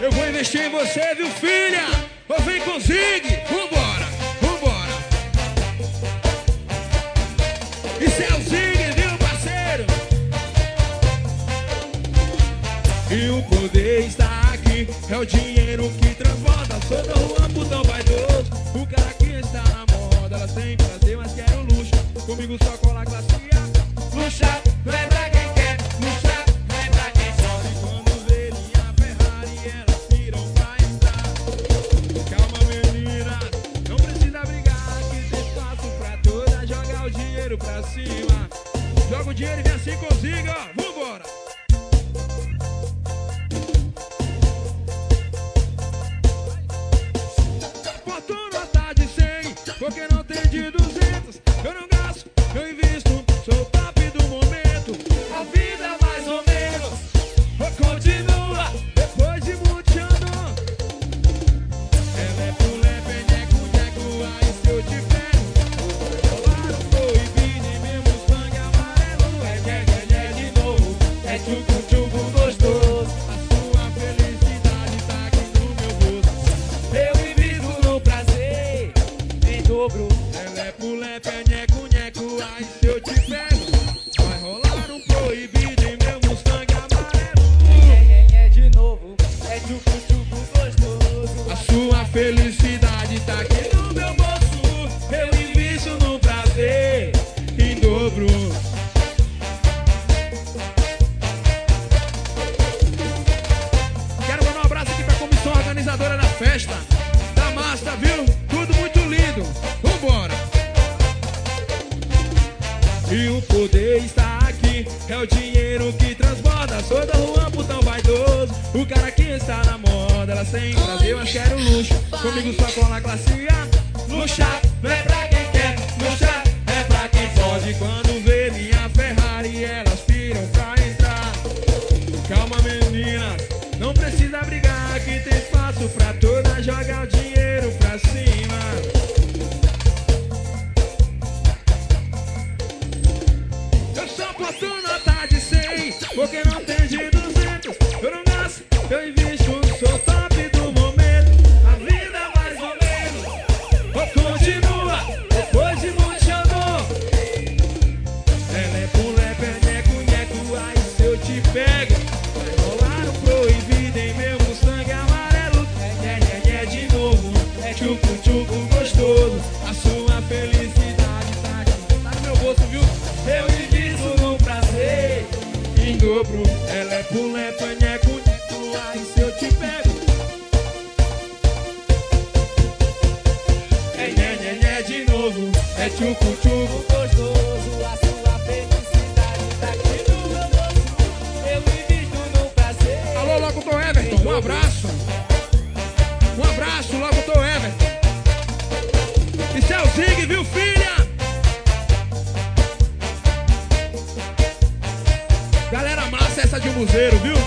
Eu vou investir em você, viu, filha? Ou vem com Zig, vambora, vambora. Isso é o Zig, viu, parceiro? E o poder está aqui, é o dinheiro que transborda. Sou da rua, putão vaidoso, o cara que está na moda. Elas têm prazer, mas querem um luxo. Comigo só cola classe A. Luxar não é pra quem quer, luxar não é pra quem sobe. Quando vê minha Ferrari, elas tiram pra entrar. Calma, menina, não precisa brigar, que tem espaço pra toda. Joga o dinheiro pra cima. Joga o dinheiro e vem assim, consiga, ó, vambora. Porque não tem de 200, eu não gasto, eu invisto, sou o top do momento. A vida é mais ou menos, continua, depois de muito andou. Ela é pulé, neco, neco, aí se eu te pego. Rolar um proibido e mesmo sangue amarelo. É de novo, é tchucu, tchucu gostoso. A sua felicidade tá aqui no meu bolso. Eu invisto no prazer em dobro. Ela é pulepe, nheco, nheco, aí se eu te pego. Vai rolar um proibido e mesmo sangue amarelo. É de novo, é tchucu, tchucu gostoso. A sua felicidade tá aqui no meu bolso. Eu invisto no prazer em dobro. Quero mandar um abraço aqui pra comissão organizadora da festa. Da massa, viu? Tudo muito lindo. Vambora. E o poder está aqui, é o dinheiro que transborda. Sou da rua, putão vaidoso, o cara que está na moda. Elas têm prazer, mas querem luxo. Comigo só cola classe A. Luxar não é pra quem quer, luxar é pra quem pode. Quando vê minha Ferrari, elas piram pra entrar. Calma, meninas, não precisa brigar, que tem espaço pra toda. Joga o dinheiro pra cima. Eu só boto nota de 100, porque não tem de 200. Eu não gasto, eu invisto, sou top do momento. A vida é mais ou menos, continua, depois de muito andou. Ela é pulepe, nheco, nheco, aí se eu te pego. Vai rolar um proibido em mesmo sangue amarelo. É de novo, é tchucu, tchucu gostoso. A sua felicidade tá aqui, tá no meu bolso, viu? Eu invisto no prazer em dobro. Ela é pulepe, nheco, nheco, aí se eu te pego. É de novo, é tchucu, tchucu Gostoso, a sua felicidade tá aqui no meu bolso. Eu invisto no prazer. Alô, locutor Everton, um abraço. Um abraço, locutor Everton. Isso é o Zig, viu, filha? Galera massa essa de um buzeiro, viu?